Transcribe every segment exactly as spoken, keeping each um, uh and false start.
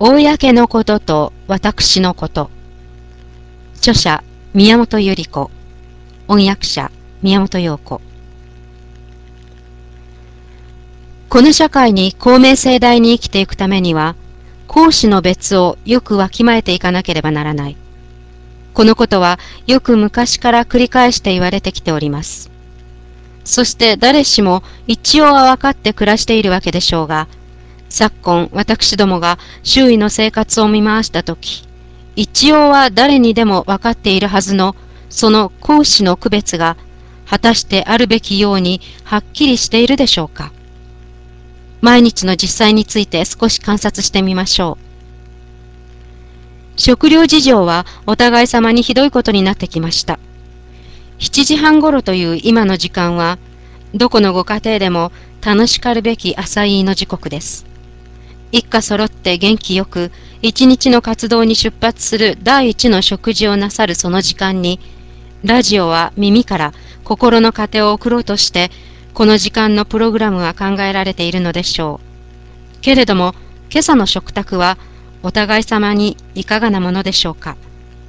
公のことと私のこと。著者、宮本百合子。翻訳者、宮本陽子。この社会に公明正大に生きていくためには、公私の別をよくわきまえていかなければならない。このことはよく昔から繰り返して言われてきております。そして誰しも一応は分かって暮らしているわけでしょうが、昨今私どもが周囲の生活を見回したとき、一応は誰にでも分かっているはずのその公私の区別が果たしてあるべきようにはっきりしているでしょうか。毎日の実際について少し観察してみましょう。食料事情はお互い様にひどいことになってきました。しちじはん頃という今の時間は、どこのご家庭でも楽しかるべき朝飯の時刻です。一家揃って元気よく一日の活動に出発する第一の食事をなさるその時間に、ラジオは耳から心の糧を送ろうとして、この時間のプログラムは考えられているのでしょう。けれども、今朝の食卓はお互い様にいかがなものでしょうか。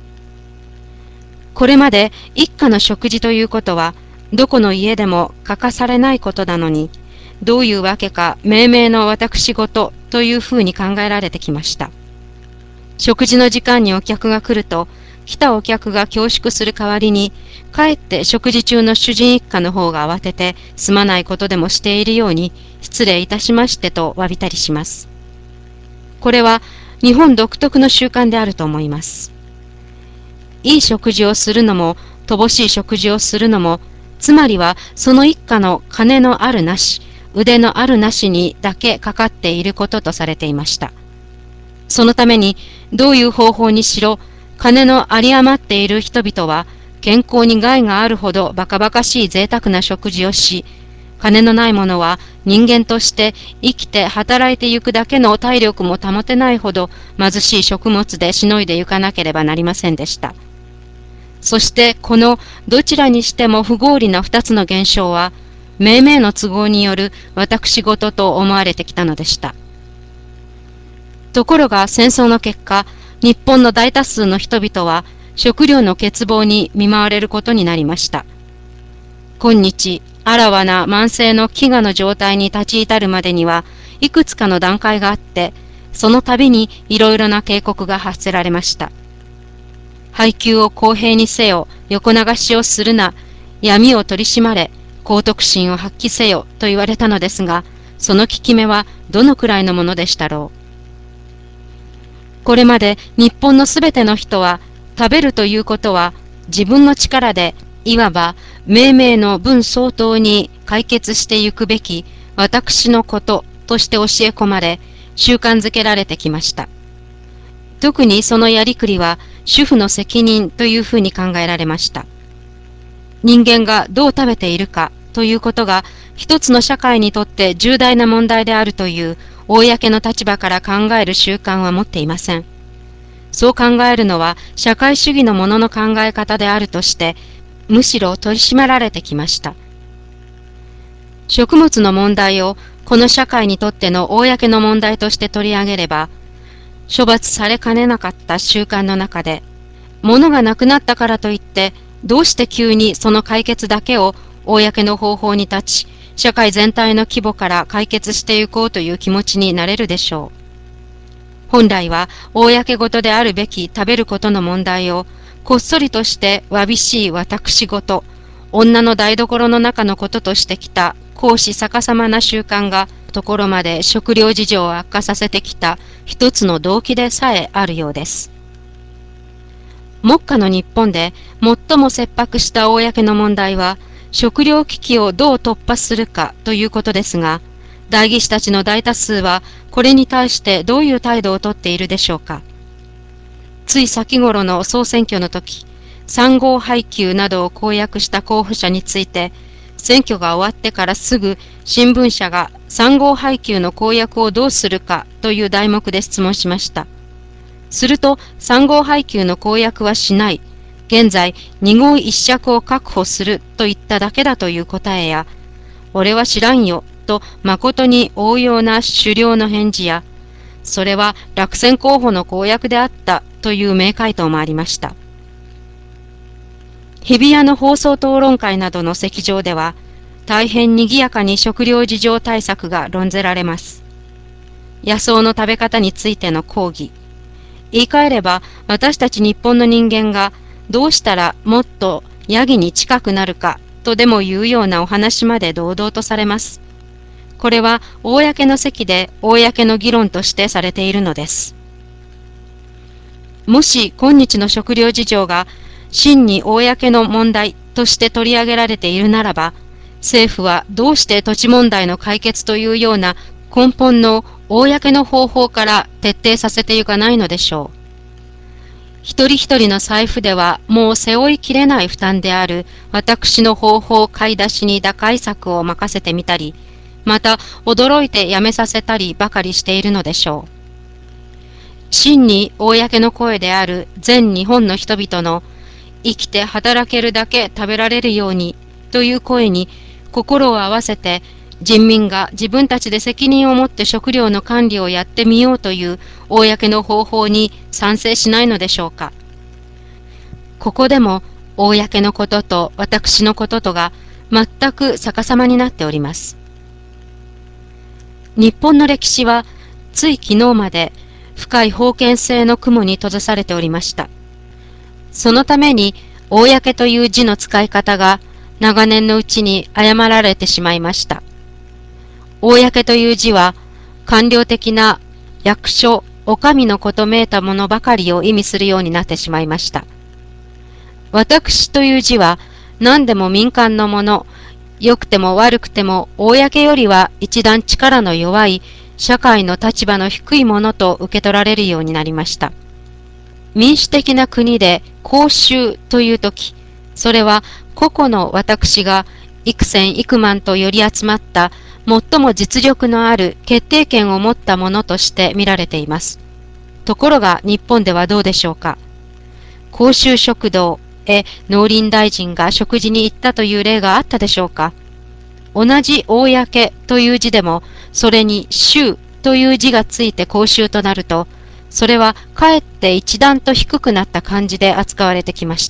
これまで一家の食事ということは、どこの家でも欠かされないことなのに、どういうわけか命名の私事というふうに考えられてきました。食事の時間にお客が来ると、来たお客が恐縮する代わりに、かえって食事中の主人一家の方が慌ててすまないことでもしているように、失礼いたしましてと詫びたりします。これは日本独特の習慣であると思います。いい食事をするのも、乏しい食事をするのも、つまりはその一家の金のあるなし、腕のあるなしにだけかかっていることとされていました。そのために、どういう方法にしろ、金の有り余っている人々は、健康に害があるほどバカバカしい贅沢な食事をし、金のない者は人間として生きて働いてゆくだけの体力も保てないほど貧しい食物でしのいでゆかなければなりませんでした。そしてこのどちらにしても不合理な二つの現象は、命名の都合による私事と思われてきたのでした。ところが戦争の結果、日本の大多数の人々は食料の欠乏に見舞われることになりました。今日、あらわな慢性の飢餓の状態に立ち至るまでには、いくつかの段階があって、その度にいろいろな警告が発せられました。配給を公平にせよ、横流しをするな、闇を取り締まれ、公徳心を発揮せよと言われたのですが、その効き目はどのくらいのものでしたろう。これまで日本のすべての人は、食べるということは自分の力でいわば命名の分相当に解決してゆくべき私のこととして教え込まれ、習慣づけられてきました。特にそのやりくりは主婦の責任というふうに考えられました。人間がどう食べているかということが一つの社会にとって重大な問題であるという公の立場から考える習慣は持っていません。そう考えるのは社会主義のものの考え方であるとして、むしろ取り締まられてきました。食物の問題をこの社会にとっての公の問題として取り上げれば、処罰されかねなかった習慣の中で、物がなくなったからといって、どうして急にその解決だけを公の方法に立ち、社会全体の規模から解決していこうという気持ちになれるでしょう。本来は公事であるべき食べることの問題を、こっそりとしてわびしい私事、女の台所の中のこととしてきた公私逆さまな習慣が、ところまで食料事情を悪化させてきた一つの動機でさえあるようです。目下の日本で最も切迫した公の問題は、食料危機をどう突破するかということですが、代議士たちの大多数はこれに対してどういう態度をとっているでしょうか。つい先頃の総選挙の時、産業配給などを公約した候補者について、選挙が終わってからすぐ新聞社が産業配給の公約をどうするかという題目で質問しました。すると産業配給の公約はしない、現在二合一尺を確保すると言っただけだという答えや、俺は知らんよと誠に応用な狩猟の返事や、 それは落選候補の公約であったという名回答もありました。日比谷の放送討論会などの席上では、大変賑やかに食料事情対策が論ぜられます。野草の食べ方についての講義。言い換えれば、私たち日本の人間がどうしたらもっとヤギに近くなるかとでもいうようなお話まで堂々とされます。これは公の席で公の議論としてされているのです。もし今日の食料事情が真に公の問題として取り上げられているならば、政府はどうして土地問題の解決というような根本の公の方法から徹底させていかないのでしょう。一人一人の財布ではもう背負いきれない負担である私の方法買い出しに打開策を任せてみたり、また驚いてやめさせたりばかりしているのでしょう。真に公の声である全日本の人々の生きて働けるだけ食べられるようにという声に心を合わせて、人民が自分たちで責任を持って食料の管理をやってみようという公の方法に賛成しないのでしょうか。ここでも公のことと私のこととが全く逆さまになっております。日本の歴史はつい昨日まで深い封建制の雲に閉ざされておりました。そのために公という字の使い方が長年のうちに誤られてしまいました。公という字は官僚的な役所、お上のことめいたものばかりを意味するようになってしまいました。私という字は何でも民間のもの、良くても悪くても公よりは一段力の弱い社会の立場の低いものと受け取られるようになりました。民主的な国で公衆というとき、それは個々の私が幾千幾万と寄り集まった最も実力のある決定権を持ったものとして見られています。ところが日本ではどうでしょうか。公衆食堂へ農林大臣が食事に行ったという例があったでしょうか。同じ公という字でも、それに衆という字がついて公衆となると、それはかえって一段と低くなった感じで扱われてきました。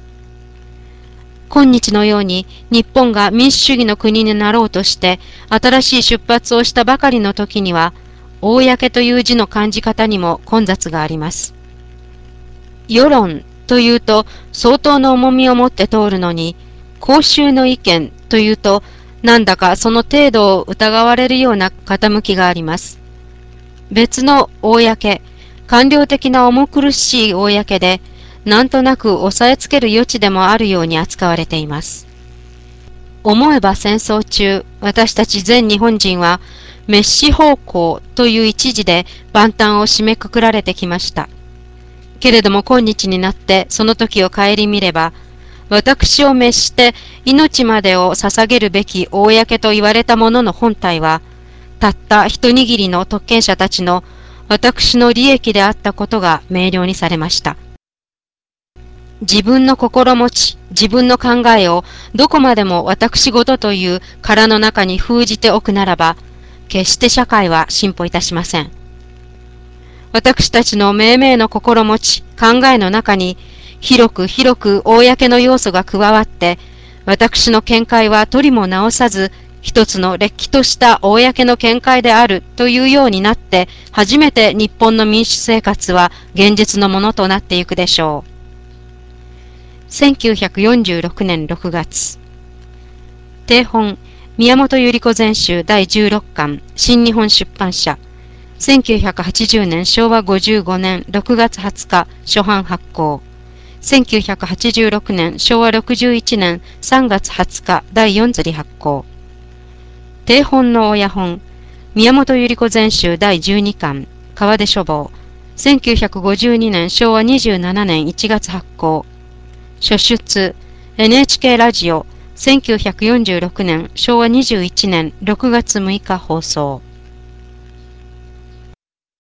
今日のように日本が民主主義の国になろうとして新しい出発をしたばかりの時には、公という字の感じ方にも混雑があります。世論というと相当の重みを持って通るのに、公衆の意見というとなんだかその程度を疑われるような傾きがあります。別の公、官僚的な重苦しい公で、なんとなく押さえつける余地でもあるように扱われています。思えば戦争中、私たち全日本人は、滅私奉公という一時で万端を締めくくられてきました。けれども今日になってその時を顧みれば、私を滅して命までを捧げるべき公と言われたものの本体は、たった一握りの特権者たちの私の利益であったことが明瞭にされました。自分の心持ち、自分の考えをどこまでも私事という殻の中に封じておくならば、決して社会は進歩いたしません。私たちの命名の心持ち、考えの中に、広く広く公の要素が加わって、私の見解は取りも直さず、一つのれっきとした公の見解であるというようになって、初めて日本の民主生活は現実のものとなっていくでしょう。せんきゅうひゃくよんじゅうろくねんろくがつ、定本、宮本百合子全集だいじゅうろっかん、新日本出版社、せんきゅうひゃくはちじゅうねんしょうわごじゅうごねんろくがつはつか、初版発行。せんきゅうひゃくはちじゅうろくねんしょうわろくじゅういちねんさんがつはつか、だいよん釣り発行。定本の親本、宮本百合子全集だいじゅうにかん、川出書房。せんきゅうひゃくごじゅうにねんしょうわにじゅうななねんいちがつ発行。初出、エヌエイチケー ラジオ、せんきゅうひゃくよんじゅうろくねんしょうわにじゅういちねんろくがつむいか放送。